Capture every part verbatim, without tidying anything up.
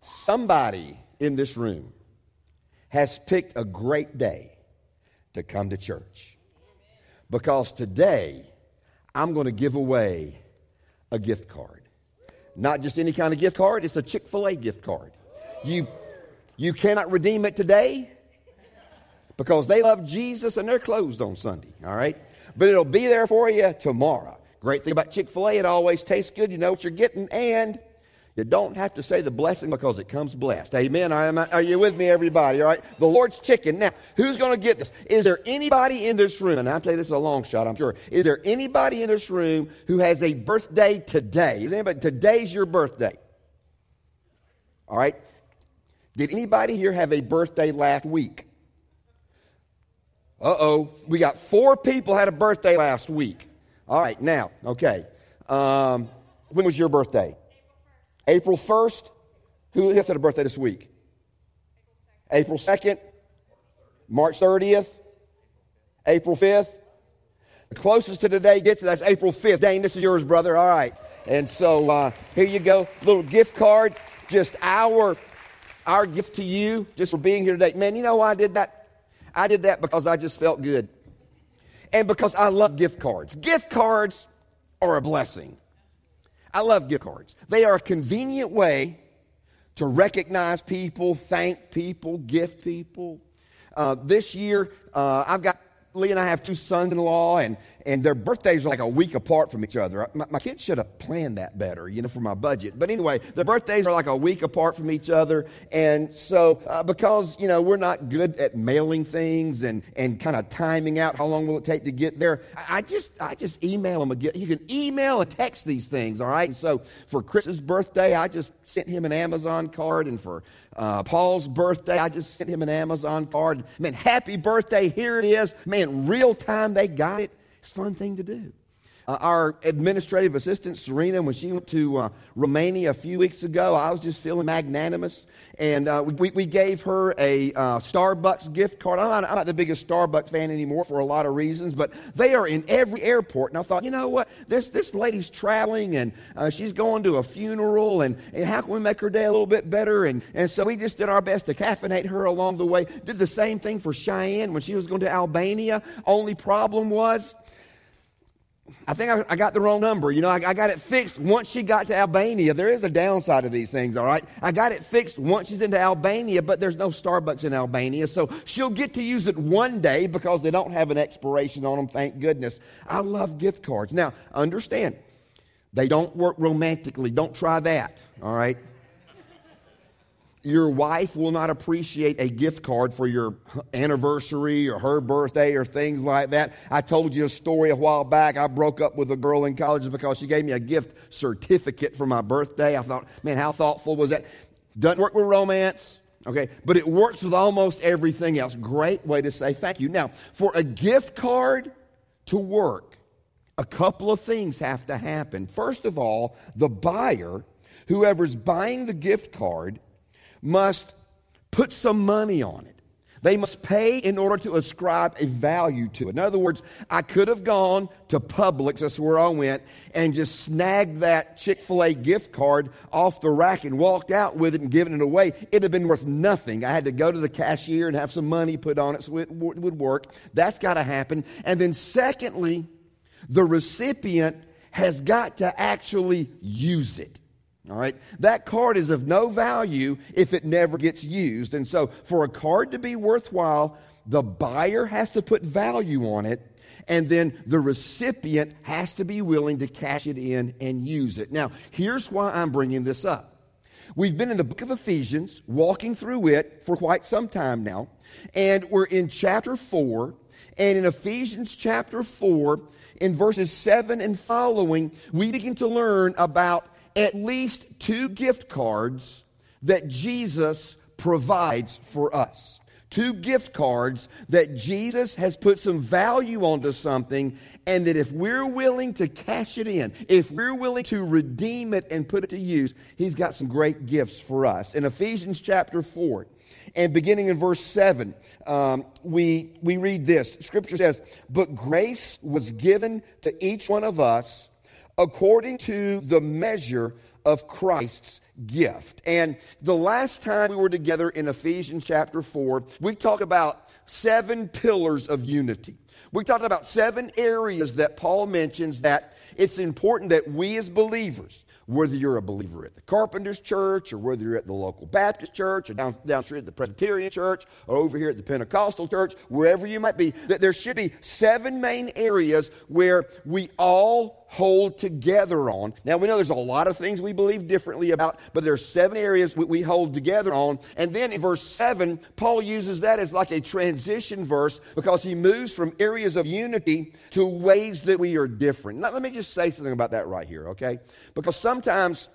Somebody in this room has picked a great day to come to church. Because today, I'm going to give away a gift card. Not just any kind of gift card, it's a Chick-fil-A gift card. You, you cannot redeem it today because they love Jesus and they're closed on Sunday, all right? But it'll be there for you tomorrow. Great thing about Chick-fil-A, it always tastes good. You know what you're getting, and you don't have to say the blessing because it comes blessed. Amen? Are you with me, everybody? All right? The Lord's chicken. Now, who's going to get this? Is there anybody in this room, and I'll tell you this is a long shot, I'm sure. Is there anybody in this room who has a birthday today? Is anybody? Today's your birthday. All right? Did anybody here have a birthday last week? Uh-oh. We got four people had a birthday last week. All right, now, okay. Um, when was your birthday? April first. Who else had a birthday this week? April second. March thirtieth. April fifth. The closest to today gets to that's April fifth. Dane, this is yours, brother. All right. And so uh, here you go. Little gift card. Just our, our gift to you just for being here today. Man, you know why I did that? I did that because I just felt good. And because I love gift cards. Gift cards are a blessing. I love gift cards. They are a convenient way to recognize people, thank people, gift people. Uh, this year, uh, I've got, Lee and I have two sons-in-law, and, and their birthdays are like a week apart from each other. My, my kids should have planned that better, you know, for my budget. But anyway, their birthdays are like a week apart from each other. And so uh, because, you know, we're not good at mailing things and, and kind of timing out how long will it take to get there, I, I just I just email them. Again. You can email and text these things, all right? And so for Chris's birthday, I just sent him an Amazon card. And for uh, Paul's birthday, I just sent him an Amazon card. Man, happy birthday, here it is. Man, real time, they got it. It's a fun thing to do. Uh, our administrative assistant, Serena, when she went to uh, Romania a few weeks ago, I was just feeling magnanimous. And uh, we, we gave her a uh, Starbucks gift card. I'm not, I'm not the biggest Starbucks fan anymore for a lot of reasons, but they are in every airport. And I thought, you know what? This this lady's traveling, and uh, she's going to a funeral, and, and how can we make her day a little bit better? And, and so we just did our best to caffeinate her along the way. Did the same thing for Cheyenne when she was going to Albania. Only problem was, I think I, I got the wrong number. You know, I, I got it fixed once she got to Albania. There is a downside to these things, all right? I got it fixed once she's into Albania, but there's no Starbucks in Albania. So she'll get to use it one day because they don't have an expiration on them, thank goodness. I love gift cards. Now, understand, they don't work romantically. Don't try that, all right? Your wife will not appreciate a gift card for your anniversary or her birthday or things like that. I told you a story a while back. I broke up with a girl in college because she gave me a gift certificate for my birthday. I thought, man, how thoughtful was that? Doesn't work with romance, okay? But it works with almost everything else. Great way to say thank you. Now, for a gift card to work, a couple of things have to happen. First of all, the buyer, whoever's buying the gift card, must put some money on it. They must pay in order to ascribe a value to it. In other words, I could have gone to Publix, that's where I went, and just snagged that Chick-fil-A gift card off the rack and walked out with it and given it away. It would have been worth nothing. I had to go to the cashier and have some money put on it so it w- would work. That's got to happen. And then secondly, the recipient has got to actually use it. All right, that card is of no value if it never gets used. And so for a card to be worthwhile, the buyer has to put value on it, and then the recipient has to be willing to cash it in and use it. Now, here's why I'm bringing this up. We've been in the book of Ephesians, walking through it for quite some time now, and we're in chapter four. And in Ephesians chapter four, in verses seven and following, we begin to learn about at least two gift cards that Jesus provides for us. Two gift cards that Jesus has put some value onto something, and that if we're willing to cash it in, if we're willing to redeem it and put it to use, He's got some great gifts for us. In Ephesians chapter four, and beginning in verse seven, um, we, we read this. Scripture says, "But grace was given to each one of us according to the measure of Christ's gift. And the last time we were together in Ephesians chapter four, we talked about seven pillars of unity. We talked about seven areas that Paul mentions that it's important that we as believers, whether you're a believer at the Carpenter's Church or whether you're at the local Baptist church or down, downstream at the Presbyterian Church or over here at the Pentecostal Church, wherever you might be, that there should be seven main areas where we all hold together on. Now, we know there's a lot of things we believe differently about, but there are seven areas we, we hold together on. And then in verse seven, Paul uses that as like a transition verse because he moves from areas of unity to ways that we are different. Now, let me just say something about that right here, okay? Because sometimes,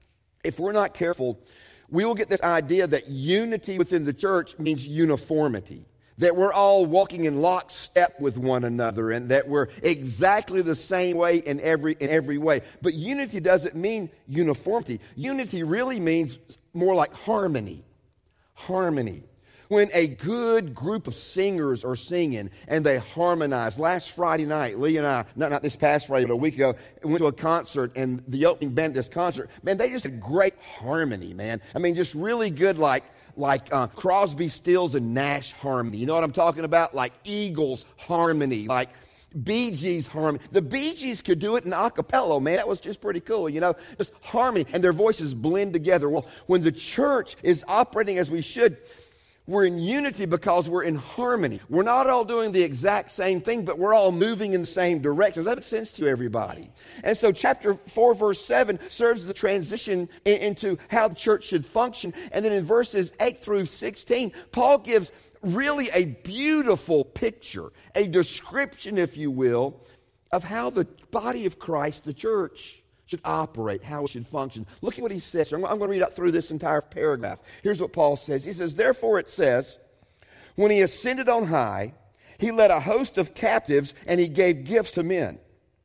if we're not careful, we will get this idea that unity within the church means uniformity. That we're all walking in lockstep with one another and that we're exactly the same way in every in every way. But unity doesn't mean uniformity. Unity really means more like harmony. Harmony. When a good group of singers are singing and they harmonize. Last Friday night, Lee and I, not, not this past Friday, but a week ago, went to a concert, and the opening band of this concert, man, they just had great harmony, man. I mean, just really good, like, like uh, Crosby, Stills, and Nash harmony. You know what I'm talking about? Like Eagles harmony, like Bee Gees harmony. The Bee Gees could do it in a cappella, man. That was just pretty cool, you know, just harmony, and their voices blend together. Well, when the church is operating as we should, we're in unity because we're in harmony. We're not all doing the exact same thing, but we're all moving in the same direction. Does that make sense to everybody? And so chapter four, verse seven serves as a transition in, into how the church should function. And then in verses eight through sixteen, Paul gives really a beautiful picture, a description, if you will, of how the body of Christ, the church, should operate, how it should function. Look at what he says. I'm going to read out through this entire paragraph. Here's what Paul says. He says, therefore it says, when he ascended on high, he led a host of captives and he gave gifts to men.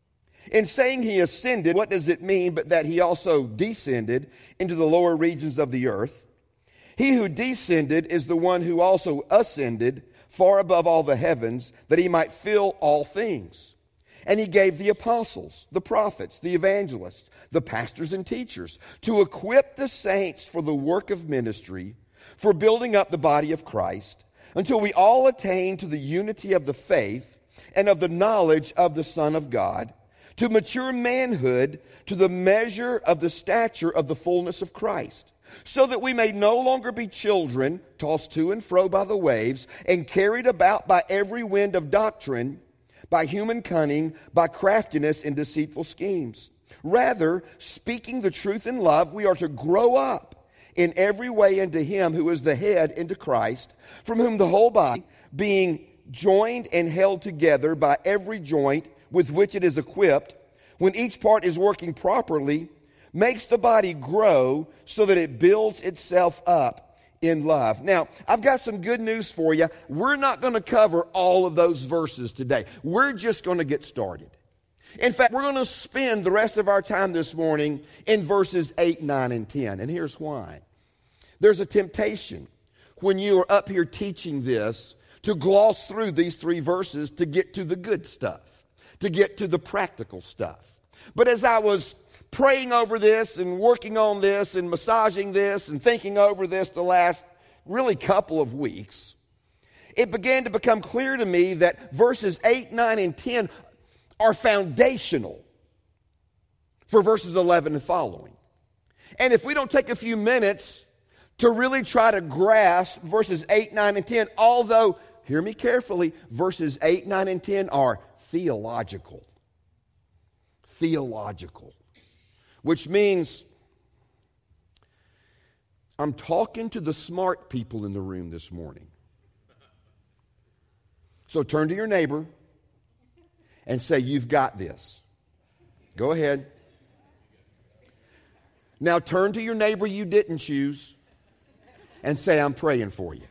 In saying he ascended, what does it mean but that he also descended into the lower regions of the earth? He who descended is the one who also ascended far above all the heavens, that he might fill all things. And he gave the apostles, the prophets, the evangelists, the pastors and teachers to equip the saints for the work of ministry, for building up the body of Christ, until we all attain to the unity of the faith and of the knowledge of the Son of God, to mature manhood, to the measure of the stature of the fullness of Christ, so that we may no longer be children, tossed to and fro by the waves, and carried about by every wind of doctrine, by human cunning, by craftiness and deceitful schemes. Rather, speaking the truth in love, we are to grow up in every way into him who is the head, into Christ, from whom the whole body, being joined and held together by every joint with which it is equipped, when each part is working properly, makes the body grow so that it builds itself up in love. Now, I've got some good news for you. We're not going to cover all of those verses today. We're just going to get started. In fact, we're going to spend the rest of our time this morning in verses eight, nine, and ten. And here's why. There's a temptation when you are up here teaching this to gloss through these three verses to get to the good stuff, to get to the practical stuff. But as I was praying over this and working on this and massaging this and thinking over this the last really couple of weeks, it began to become clear to me that verses eight, nine, and ten are foundational for verses eleven and following. And if we don't take a few minutes to really try to grasp verses eight, nine, and ten, although, hear me carefully, verses eight, nine, and ten are theological. Theological. Which means I'm talking to the smart people in the room this morning. So turn to your neighbor and say, you've got this. Go ahead. Now turn to your neighbor you didn't choose and say, I'm praying for you.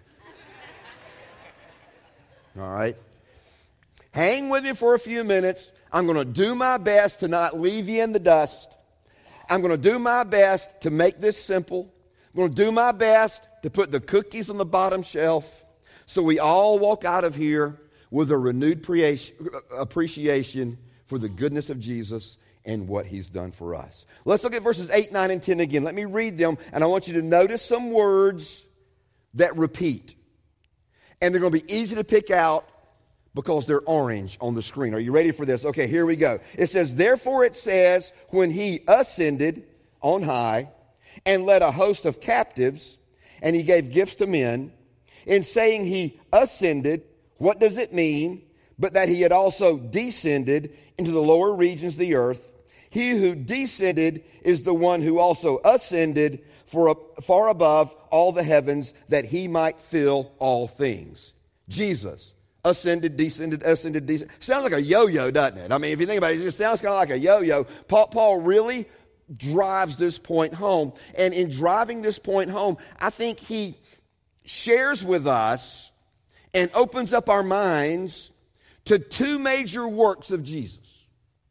All right? Hang with me for a few minutes. I'm going to do my best to not leave you in the dust. I'm going to do my best to make this simple. I'm going to do my best to put the cookies on the bottom shelf so we all walk out of here with a renewed appreciation for the goodness of Jesus and what he's done for us. Let's look at verses eight, nine, and ten again. Let me read them, and I want you to notice some words that repeat. And they're going to be easy to pick out because they're orange on the screen. Are you ready for this? Okay, here we go. It says, therefore it says, when he ascended on high and led a host of captives, and he gave gifts to men. In saying he ascended, what does it mean? But that he had also descended into the lower regions of the earth. He who descended is the one who also ascended for far above all the heavens, that he might fill all things. Jesus ascended, descended, ascended, descended. Sounds like a yo-yo, doesn't it? I mean, if you think about it, it just sounds kind of like a yo-yo. Paul, Paul really drives this point home. And in driving this point home, I think he shares with us and opens up our minds to two major works of Jesus.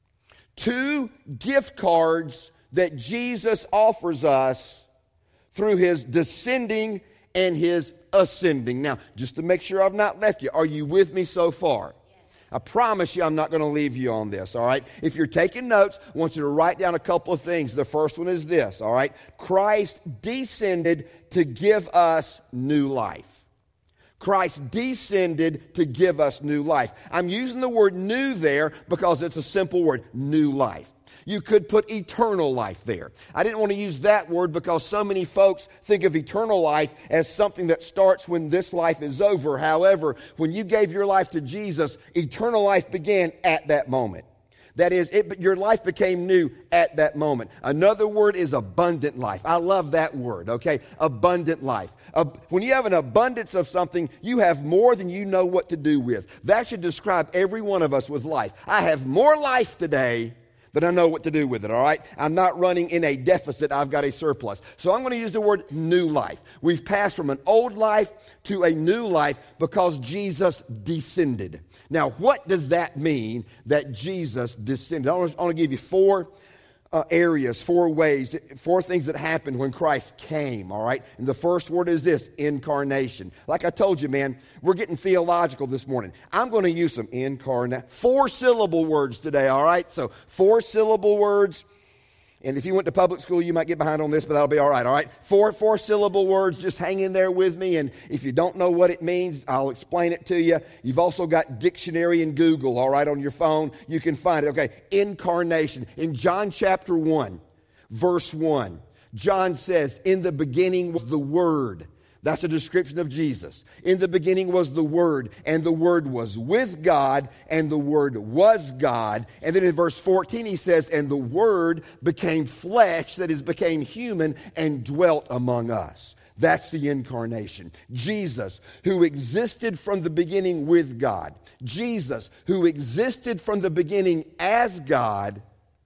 Two gift cards that Jesus offers us through his descending and his ascending. Now, just to make sure I've not left you, are you with me so far? Yes. I promise you I'm not going to leave you on this, all right? If you're taking notes, I want you to write down a couple of things. The first one is this, all right? Christ descended to give us new life. Christ descended to give us new life. I'm using the word new there because it's a simple word, new life. You could put eternal life there. I didn't want to use that word because so many folks think of eternal life as something that starts when this life is over. However, when you gave your life to Jesus, eternal life began at that moment. That is, it, your life became new at that moment. Another word is abundant life. I love that word, okay? Abundant life. Uh, when you have an abundance of something, you have more than you know what to do with. That should describe every one of us with life. I have more life today than I know what to do with it, all right? I'm not running in a deficit. I've got a surplus. So I'm going to use the word new life. We've passed from an old life to a new life because Jesus descended. Now, what does that mean that Jesus descended? I want to, I want to give you four uh, areas, four ways, four things that happened when Christ came, all right? And the first word is this, incarnation. Like I told you, man, we're getting theological this morning. I'm going to use some incarnate, four-syllable words today, all right? So four-syllable words. And if you went to public school, you might get behind on this, but that'll be all right, all right? Four, four-syllable words, just hang in there with me. And if you don't know what it means, I'll explain it to you. You've also got dictionary and Google, all right, on your phone. You can find it, okay? Incarnation. In John chapter one, verse one, John says, in the beginning was the Word. That's a description of Jesus. In the beginning was the Word, and the Word was with God, and the Word was God. And then in verse fourteen he says, and the Word became flesh, that is, became human, and dwelt among us. That's the incarnation. Jesus, who existed from the beginning with God. Jesus, who existed from the beginning as God,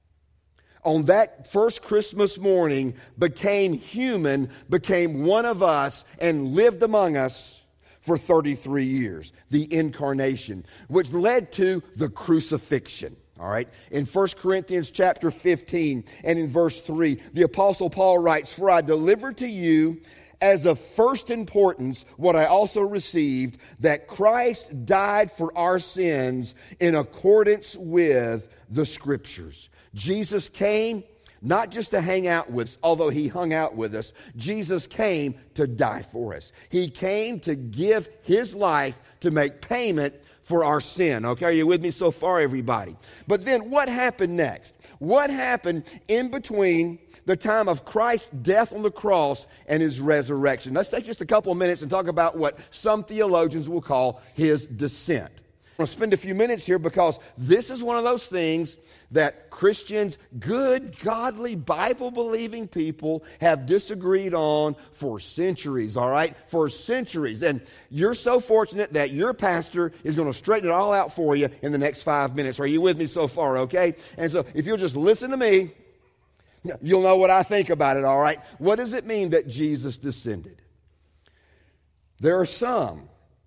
on that first Christmas morning, became human, became one of us, and lived among us for thirty-three years. The incarnation, which led to the crucifixion. All right. In First Corinthians chapter fifteen and in verse three, the Apostle Paul writes, for I delivered to you as of first importance what I also received, that Christ died for our sins in accordance with the Scriptures. Jesus came not just to hang out with us, although he hung out with us. Jesus came to die for us. He came to give his life to make payment for our sin. Okay, are you with me so far, everybody? But then what happened next? What happened in between the time of Christ's death on the cross and his resurrection? Let's take just a couple of minutes and talk about what some theologians will call his descent. I'm going to spend a few minutes here because this is one of those things that Christians, good, godly, Bible-believing people have disagreed on for centuries, all right? For centuries. And you're so fortunate that your pastor is going to straighten it all out for you in the next five minutes. Are you with me so far, okay? And so if you'll just listen to me, you'll know what I think about it, all right? What does it mean that Jesus descended? There are some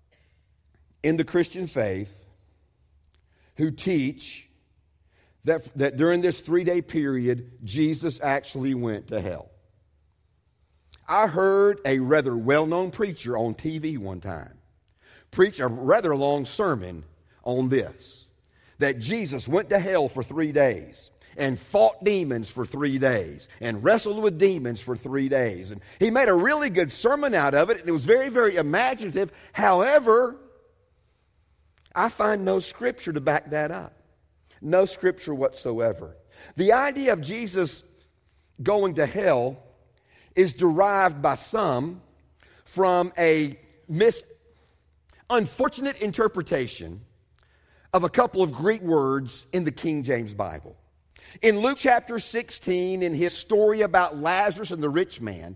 in the Christian faith who teach that, that during this three-day period, Jesus actually went to hell. I heard a rather well-known preacher on T V one time preach a rather long sermon on this, that Jesus went to hell for three days. and fought demons for three days and wrestled with demons for three days. And he made a really good sermon out of it. It was very, very imaginative. However, I find no scripture to back that up. No scripture whatsoever. The idea of Jesus going to hell is derived by some from a mis- unfortunate interpretation of a couple of Greek words in the King James Bible. In Luke chapter sixteen, in his story about Lazarus and the rich man,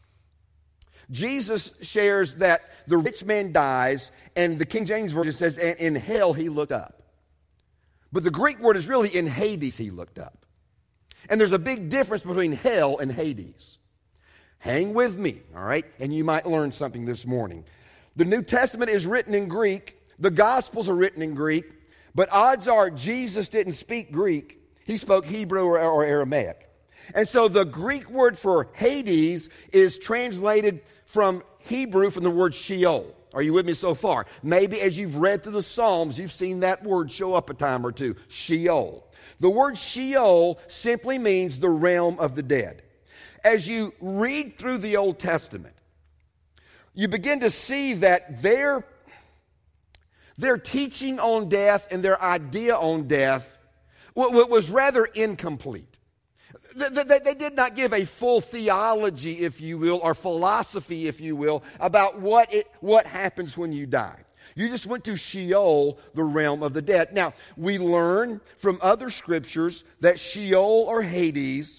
Jesus shares that the rich man dies, and the King James Version says, and in hell he looked up. But the Greek word is really in Hades he looked up. And there's a big difference between hell and Hades. Hang with me, all right? And you might learn something this morning. The New Testament is written in Greek. The Gospels are written in Greek. But odds are Jesus didn't speak Greek. He spoke Hebrew or, or Aramaic. And so the Greek word for Hades is translated from Hebrew from the word Sheol. Are you with me so far? Maybe as you've read through the Psalms, you've seen that word show up a time or two. Sheol. The word Sheol simply means the realm of the dead. As you read through the Old Testament, you begin to see that their, their teaching on death and their idea on death was rather incomplete. They did not give a full theology, if you will, or philosophy, if you will, about what it, what happens when you die. You just went to Sheol, the realm of the dead. Now, we learn from other scriptures that Sheol or Hades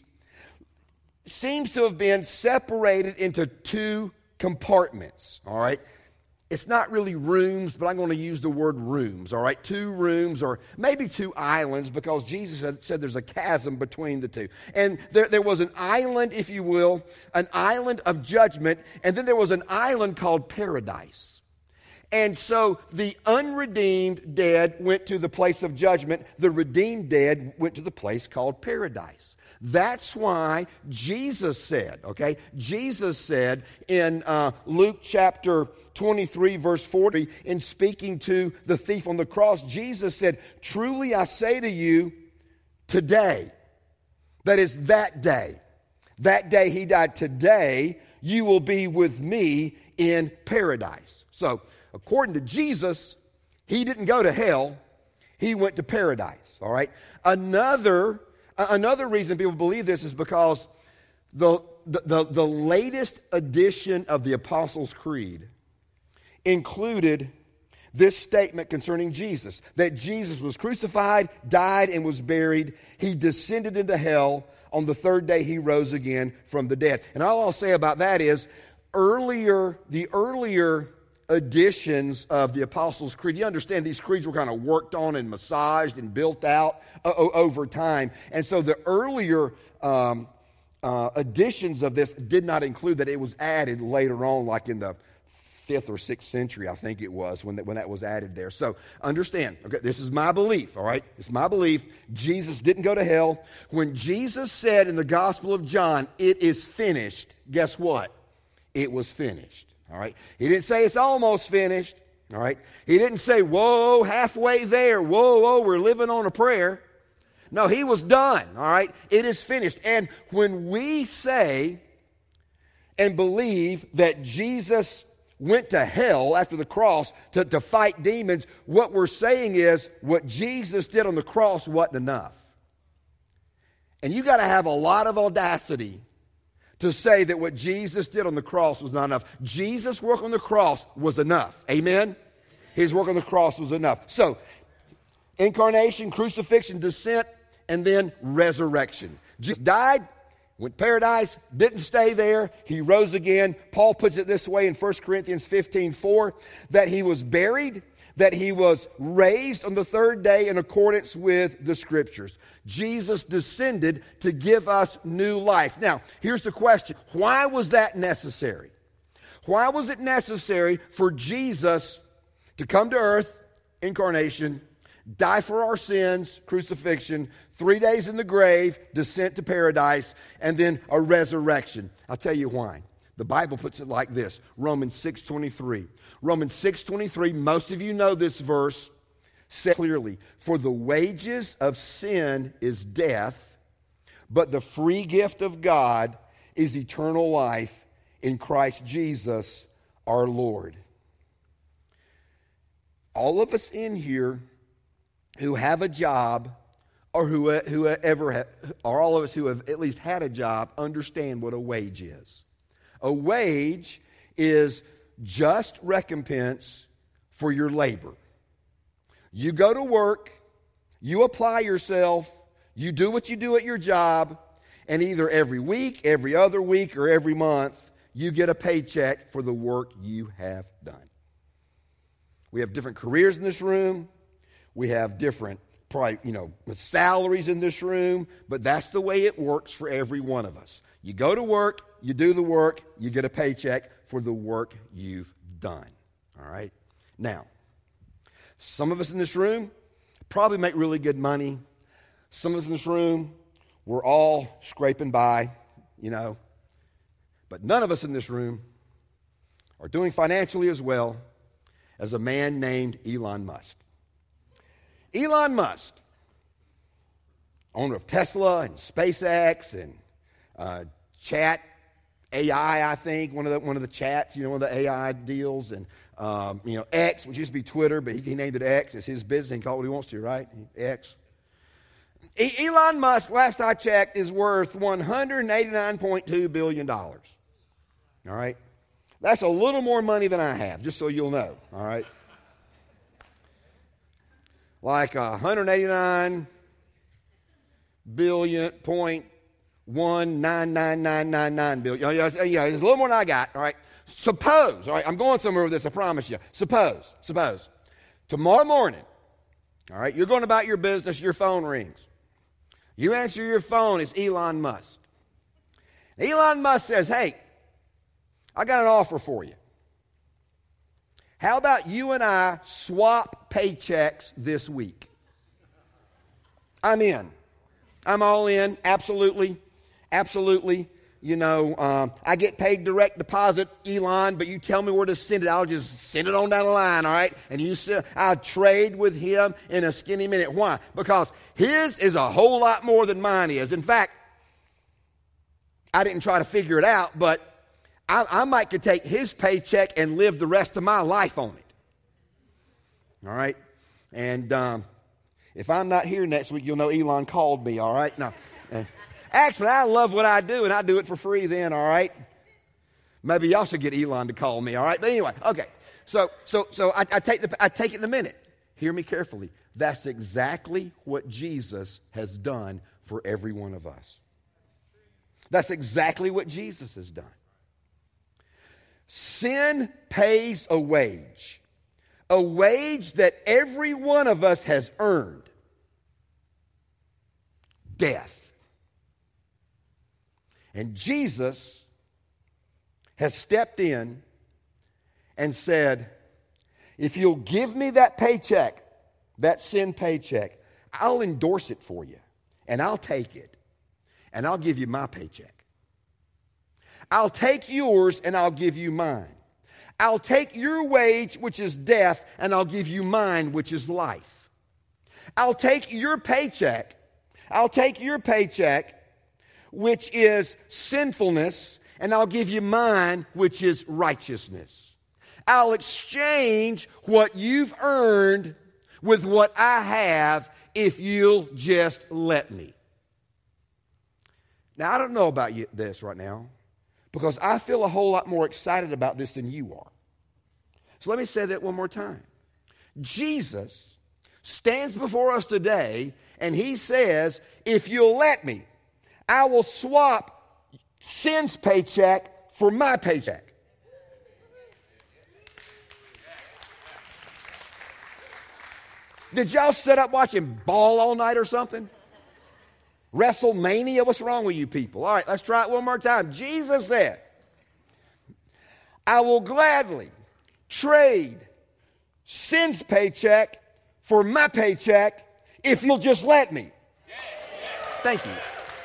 seems to have been separated into two compartments, all right? It's not really rooms, but I'm going to use the word rooms, all right? Two rooms or maybe two islands, because Jesus had said there's a chasm between the two. And there, there was an island, if you will, an island of judgment, and then there was an island called paradise. And so the unredeemed dead went to the place of judgment. The redeemed dead went to the place called paradise. That's why Jesus said, okay, Jesus said in uh, Luke chapter twenty-three, verse forty, in speaking to the thief on the cross, Jesus said, "Truly I say to you, today," that is that day, that day he died, today you will be with me in paradise. So, according to Jesus, he didn't go to hell, he went to paradise, all right? Another Another reason people believe this is because the, the, the latest edition of the Apostles' Creed included this statement concerning Jesus, that Jesus was crucified, died, and was buried. He descended into hell. On the third day, he rose again from the dead. And all I'll say about that is earlier, the earlier editions of the Apostles' Creed, you understand these creeds were kind of worked on and massaged and built out uh, over time. And so the earlier um, uh, editions of this did not include that. It was added later on, like in the fifth or sixth century, I think it was, when that, when that was added there. So understand, okay, this is my belief, all right? It's my belief. Jesus didn't go to hell. When Jesus said in the Gospel of John, "It is finished," guess what? It was finished. All right. He didn't say it's almost finished. All right. He didn't say, whoa, halfway there. Whoa, whoa, we're living on a prayer. No, he was done. All right. It is finished. And when we say and believe that Jesus went to hell after the cross to, to fight demons, what we're saying is what Jesus did on the cross wasn't enough. And you got to have a lot of audacity to say that what Jesus did on the cross was not enough. Jesus' work on the cross was enough. Amen? His work on the cross was enough. So, incarnation, crucifixion, descent, and then resurrection. Jesus died, went to paradise, didn't stay there. He rose again. Paul puts it this way in First Corinthians fifteen four, that he was buried, that he was raised on the third day in accordance with the Scriptures. Jesus descended to give us new life. Now, here's the question. Why was that necessary? Why was it necessary for Jesus to come to earth, incarnation, die for our sins, crucifixion, three days in the grave, descent to paradise, and then a resurrection? I'll tell you why. The Bible puts it like this, Romans six twenty-three. Romans six twenty-three, most of you know this verse, says clearly, "For the wages of sin is death, But the free gift of God is eternal life in Christ Jesus our Lord. All of us in here who have a job, or who, who ever have, or all of us who have at least had a job, understand what a wage is. A wage is just recompense for your labor. You go to work, you apply yourself, you do what you do at your job, and either every week, every other week, or every month, you get a paycheck for the work you have done. We have different careers in this room. We have different, probably, you know, salaries in this room, but that's the way it works for every one of us. You go to work, you do the work, you get a paycheck for the work you've done. All right? Now, some of us in this room probably make really good money. Some of us in this room, we're all scraping by, you know. But none of us in this room are doing financially as well as a man named Elon Musk. Elon Musk, owner of Tesla and SpaceX and uh, Chat A I, I think, one of the one of the chats, you know, one of the A I deals, and um, you know, X, which used to be Twitter, but he, he named it X. It's his business. He can call it what he wants to, right? X. E- Elon Musk, last I checked, is worth one hundred eighty-nine point two billion dollars. All right? That's a little more money than I have, just so you'll know. All right? Like one hundred eighty-nine billion point one nine nine nine nine nine billion. Yeah, yeah, it's a little more than I got. All right. Suppose, all right, I'm going somewhere with this, I promise you. Suppose, suppose, tomorrow morning, all right, you're going about your business, your phone rings. You answer your phone, it's Elon Musk. Elon Musk says, hey, I got an offer for you. How about you and I swap paychecks this week? I'm in. I'm all in, absolutely, absolutely. You know, um, I get paid direct deposit, Elon, but you tell me where to send it. I'll just send it on down the line, all right? And you say, I'll trade with him in a skinny minute. Why? Because his is a whole lot more than mine is. In fact, I didn't try to figure it out, but I, I might could take his paycheck and live the rest of my life on it. All right? And um, if I'm not here next week, you'll know Elon called me, all right? No. Uh, actually, I love what I do, and I do it for free then, all right? Maybe y'all should get Elon to call me, all right? But anyway, okay. So so so I, I take the I take it in a minute. Hear me carefully. That's exactly what Jesus has done for every one of us. That's exactly what Jesus has done. Sin pays a wage, a wage that every one of us has earned. Death. And Jesus has stepped in and said, if you'll give me that paycheck, that sin paycheck, I'll endorse it for you, and I'll take it, and I'll give you my paycheck. I'll take yours and I'll give you mine. I'll take your wage, which is death, and I'll give you mine, which is life. I'll take your paycheck. I'll take your paycheck, which is sinfulness, and I'll give you mine, which is righteousness. I'll exchange what you've earned with what I have if you'll just let me. Now, I don't know about you, this right now, because I feel a whole lot more excited about this than you are. So let me say that one more time. Jesus stands before us today, and he says, if you'll let me, I will swap sin's paycheck for my paycheck. Did y'all sit up watching ball all night or something? WrestleMania? What's wrong with you people? All right, let's try it one more time. Jesus said, I will gladly trade sin's paycheck for my paycheck if you'll just let me. Thank you.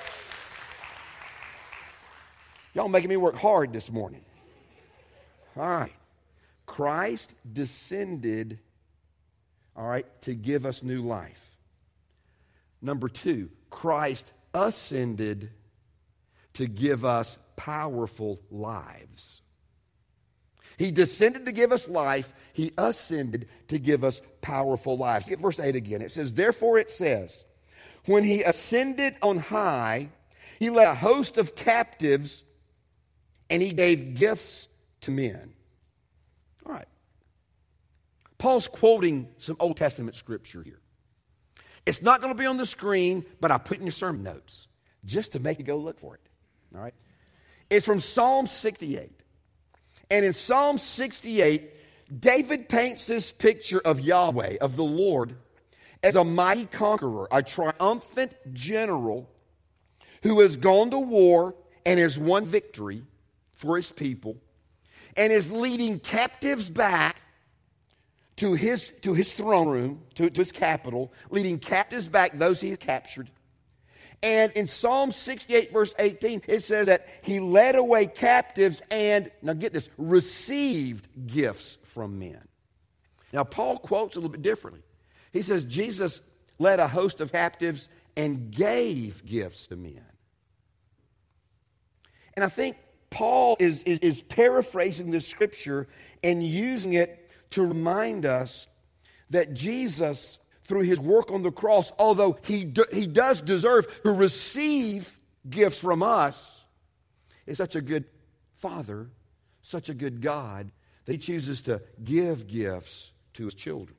Y'all making me work hard this morning. All right. Christ descended, all right, to give us new life. Number two, Christ ascended to give us powerful lives. He descended to give us life. He ascended to give us powerful lives. Get verse eight again. It says, therefore it says, when he ascended on high, he led a host of captives and he gave gifts to men. All right. Paul's quoting some Old Testament scripture here. It's not going to be on the screen, but I put it in your sermon notes just to make you go look for it. All right. It's from Psalm sixty-eight. And in Psalm sixty-eight, David paints this picture of Yahweh, of the Lord, as a mighty conqueror, a triumphant general who has gone to war and has won victory for his people and is leading captives back to his, to his throne room, to, to his capital, leading captives back, those he has captured. And in Psalm sixty-eight, verse eighteen, it says that he led away captives and, now get this, received gifts from men. Now, Paul quotes a little bit differently. He says Jesus led a host of captives and gave gifts to men. And I think Paul is, is, is paraphrasing this scripture and using it to remind us that Jesus, through his work on the cross, although he, do, he does deserve to receive gifts from us, is such a good Father, such a good God, that he chooses to give gifts to his children.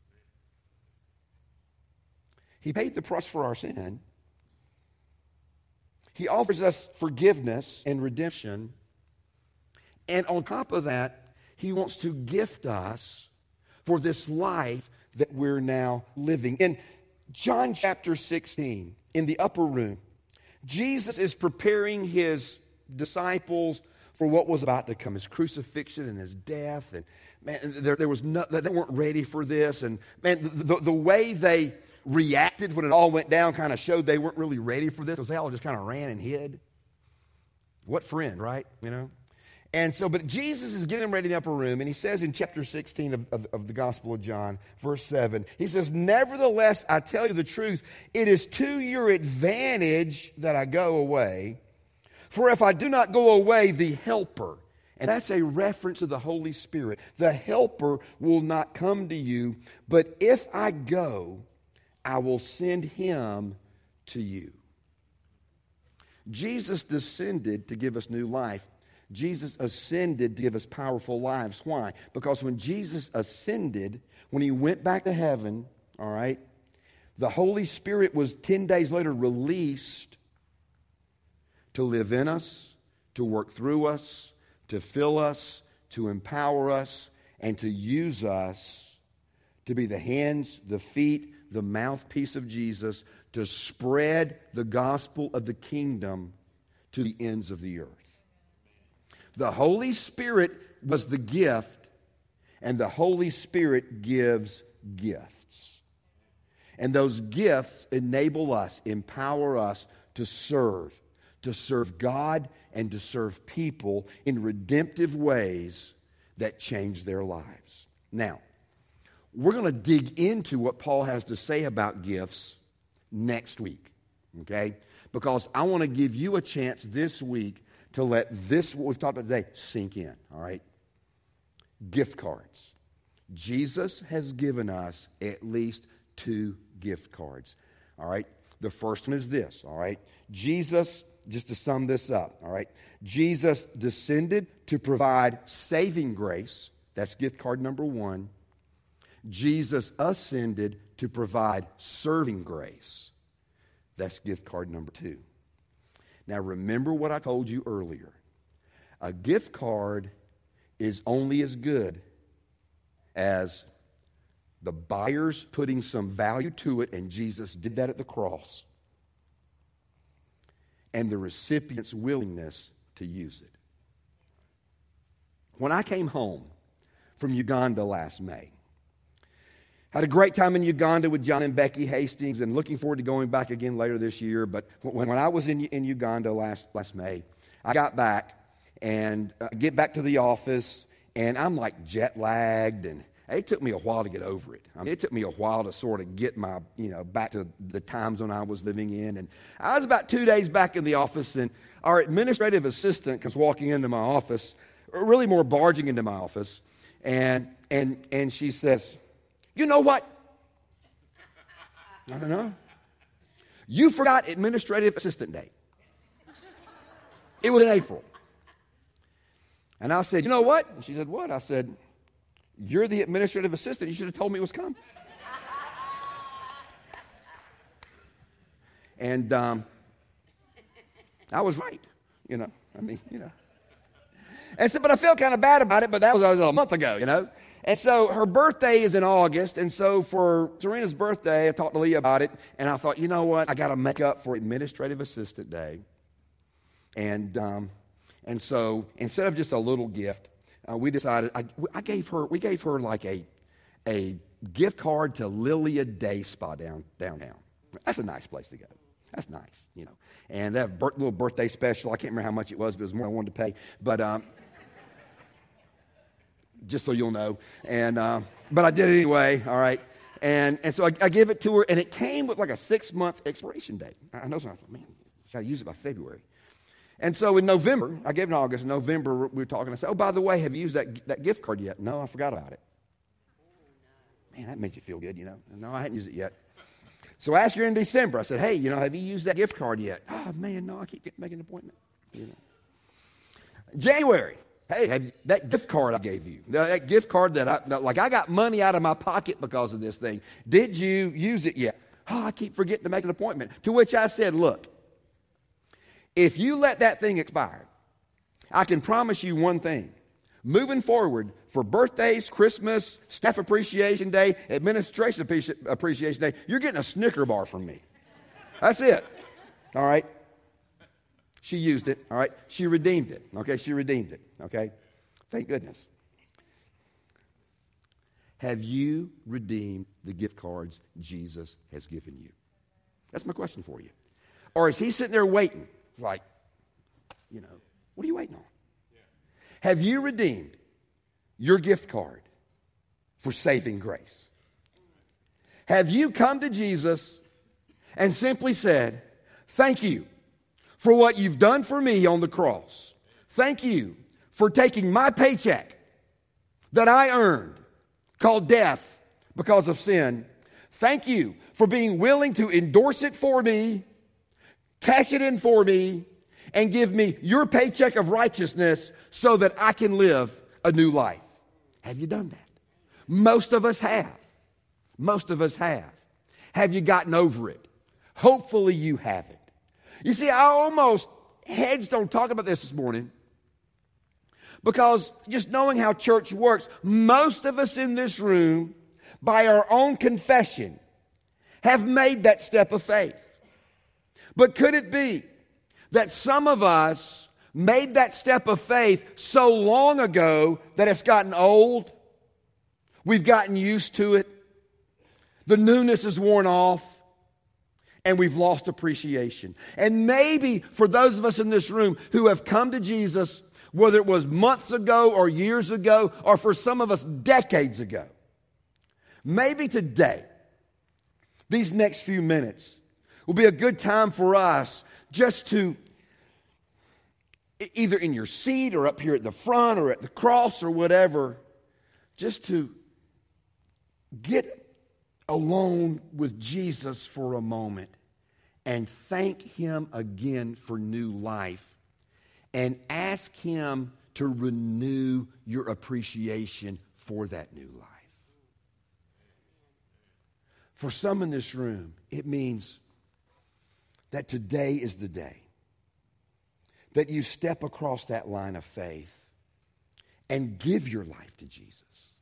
He paid the price for our sin. He offers us forgiveness and redemption. And on top of that, he wants to gift us for this life that we're now living. In John chapter sixteen, in the upper room, Jesus is preparing his disciples for what was about to come, his crucifixion and his death. And man, there, there was no, they weren't ready for this. And man, the, the way they reacted when it all went down kind of showed they weren't really ready for this, because they all just kind of ran and hid. What friend, right? You know? And so, but Jesus is getting them ready in the upper room, and he says in chapter sixteen of, of, of the Gospel of John, verse seven, he says, nevertheless, I tell you the truth, it is to your advantage that I go away. For if I do not go away, the Helper, and that's a reference to the Holy Spirit, the Helper will not come to you, but if I go, I will send him to you. Jesus descended to give us new life. Jesus ascended to give us powerful lives. Why? Because when Jesus ascended, when he went back to heaven, all right, the Holy Spirit was ten days later released to live in us, to work through us, to fill us, to empower us, and to use us to be the hands, the feet, the mouthpiece of Jesus to spread the gospel of the kingdom to the ends of the earth. The Holy Spirit was the gift, and the Holy Spirit gives gifts. And those gifts enable us, empower us to serve, to serve God and to serve people in redemptive ways that change their lives. Now, we're going to dig into what Paul has to say about gifts next week, okay? Because I want to give you a chance this week to let this, what we've talked about today, sink in, all right? Gift cards. Jesus has given us at least two gift cards, all right? The first one is this, all right? Jesus, just to sum this up, all right? Jesus descended to provide saving grace. That's gift card number one. Jesus ascended to provide serving grace. That's gift card number two. Now remember what I told you earlier. A gift card is only as good as the buyer's putting some value to it, and Jesus did that at the cross, and the recipient's willingness to use it. When I came home from Uganda last May, had a great time in Uganda with John and Becky Hastings, and looking forward to going back again later this year. But when, when I was in, in Uganda last, last May, I got back and uh, get back to the office, and I'm like jet lagged, and It took me a while to get over it. I mean, it took me a while to sort of get my, you know, back to the time zone I was living in. And I was about two days back in the office, and our administrative assistant comes walking into my office, or really more barging into my office, and and and she says, "You know what? I don't know. You forgot Administrative Assistant Day. It was in April." And I said, "You know what?" And she said, "What?" I said, "You're the administrative assistant. You should have told me it was coming." And um, I was right, you know. I mean, you know. And so, but I felt kind of bad about it, but that was, that was a month ago, you know. And so her birthday is in August, and so for Serena's birthday, I talked to Leah about it, and I thought, you know what, I got to make up for Administrative Assistant Day. And um, and so instead of just a little gift, uh, we decided, I, I gave her, we gave her like a, a gift card to Lilia Day Spa down, downtown. That's a nice place to go. That's nice, you know. And they have a little birthday special. I can't remember how much it was, but it was more than I wanted to pay. But um, just so you'll know. And uh, but I did it anyway, all right. And and so I, I gave it to her, and it came with like a six-month expiration date. I know something. I thought, man, I got to use it by February. And so in November, I gave it in August. In November, we were talking. I said, "Oh, by the way, have you used that that gift card yet?" "No, I forgot about it." Man, that made you feel good, you know. "No, I hadn't used it yet." So I asked her in December. I said, "Hey, you know, have you used that gift card yet?" "Oh, man, no, I keep making an appointment." You know. January. "Hey, have you, that gift card I gave you, that gift card that I, like I got money out of my pocket because of this thing. Did you use it yet?" "Oh, I keep forgetting to make an appointment." To which I said, "Look, if you let that thing expire, I can promise you one thing. Moving forward, for birthdays, Christmas, Staff Appreciation Day, Administration Appreciation Day, you're getting a Snicker bar from me. That's it." All right? She used it. All right? She redeemed it. Okay? She redeemed it. Okay? Thank goodness. Have you redeemed the gift cards Jesus has given you? That's my question for you. Or is he sitting there waiting? Like, you know, what are you waiting on? Yeah. Have you redeemed your gift card for saving grace? Have you come to Jesus and simply said, "Thank you for what you've done for me on the cross. Thank you for taking my paycheck that I earned, called death because of sin. Thank you for being willing to endorse it for me, cash it in for me, and give me your paycheck of righteousness so that I can live a new life." Have you done that? Most of us have. Most of us have. Have you gotten over it? Hopefully you haven't. You see, I almost hedged on talking about this this morning because just knowing how church works, most of us in this room, by our own confession, have made that step of faith. But could it be that some of us made that step of faith so long ago that it's gotten old? We've gotten used to it. The newness is worn off. And we've lost appreciation. And maybe for those of us in this room who have come to Jesus, whether it was months ago or years ago, or for some of us decades ago, maybe today, these next few minutes, will be a good time for us just to, either in your seat or up here at the front or at the cross or whatever, just to get alone with Jesus for a moment and thank him again for new life and ask him to renew your appreciation for that new life. For some in this room, it means that today is the day that you step across that line of faith and give your life to Jesus.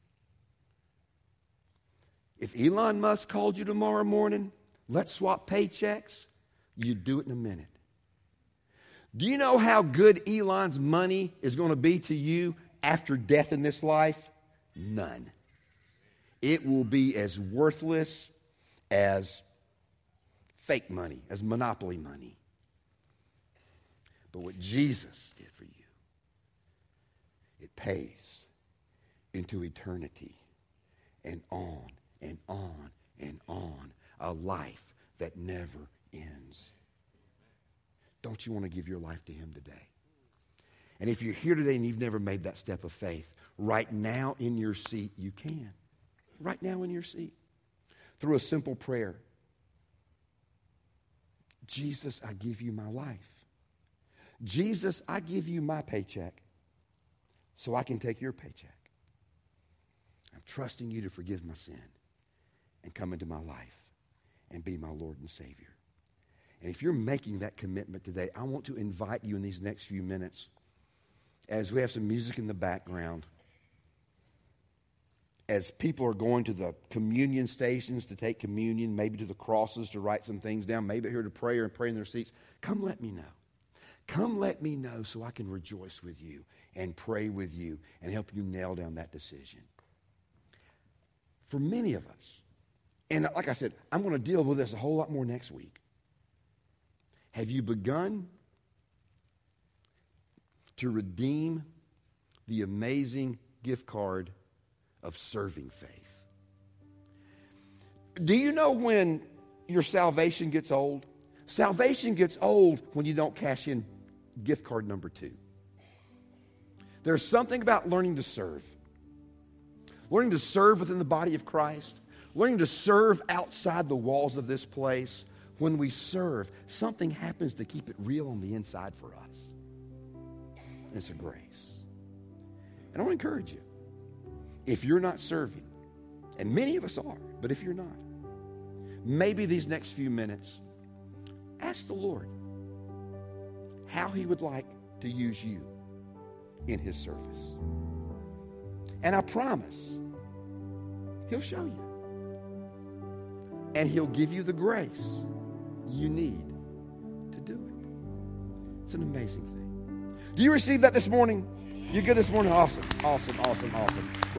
If Elon Musk called you tomorrow morning, let's swap paychecks, you'd do it in a minute. Do you know how good Elon's money is going to be to you after death in this life? None. It will be as worthless as fake money, as monopoly money. But what Jesus did for you, it pays into eternity and on and on and on. A life that never ends. Don't you want to give your life to him today? And if you're here today and you've never made that step of faith, right now in your seat, you can. Right now in your seat. Through a simple prayer. Jesus, I give you my life. Jesus, I give you my paycheck so I can take your paycheck. I'm trusting you to forgive my sin and come into my life and be my Lord and Savior. And if you're making that commitment today, I want to invite you in these next few minutes, as we have some music in the background, as people are going to the communion stations to take communion, maybe to the crosses to write some things down, maybe here to pray and pray in their seats, come let me know. Come let me know so I can rejoice with you and pray with you and help you nail down that decision. For many of us, and like I said, I'm going to deal with this a whole lot more next week. Have you begun to redeem the amazing gift card of serving faith? Do you know when your salvation gets old? Salvation gets old when you don't cash in gift card number two. There's something about learning to serve. Learning to serve within the body of Christ. Learning to serve outside the walls of this place. When we serve, something happens to keep it real on the inside for us. It's a grace. And I want to encourage you. If you're not serving, and many of us are, but if you're not, maybe these next few minutes, ask the Lord how he would like to use you in his service. And I promise, he'll show you. And he'll give you the grace you need to do it. It's an amazing thing. Do you receive that this morning? You good this morning? Awesome, awesome, awesome, awesome.